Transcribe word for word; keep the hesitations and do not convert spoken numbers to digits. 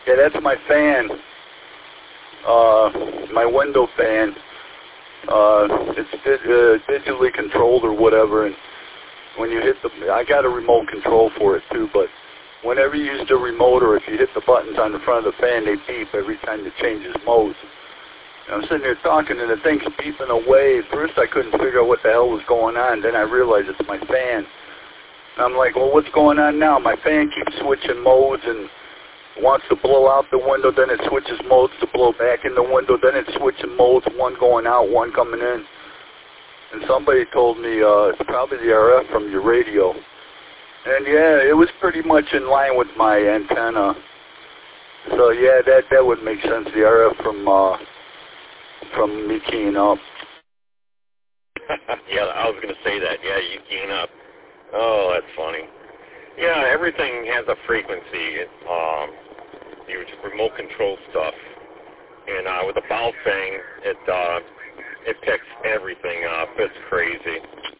Yeah, that's my fan. Uh, my window fan. Uh, it's di- uh, digitally controlled or whatever, and when you hit the, I got a remote control for it too, but whenever you use the remote or if you hit the buttons on the front of the fan, they beep every time it changes modes. And I'm sitting there talking, and the thing's beeping away. At first, I couldn't figure out what the hell was going on. Then I realized it's my fan. And I'm like, well, what's going on now? My fan keeps switching modes and wants to blow out the window, then it switches modes to blow back in the window, then it's switching modes, one going out, one coming in. And somebody told me uh, it's probably the R F from your radio. And yeah, it was pretty much in line with my antenna. So yeah, that that would make sense. The R F from uh, from me keying up. Yeah, I was going to say that. Yeah, you keying up. Oh, that's funny. Yeah, everything has a frequency. It, um, you just remote control stuff, and uh, with the bounce thing, it uh, it picks everything up. It's crazy.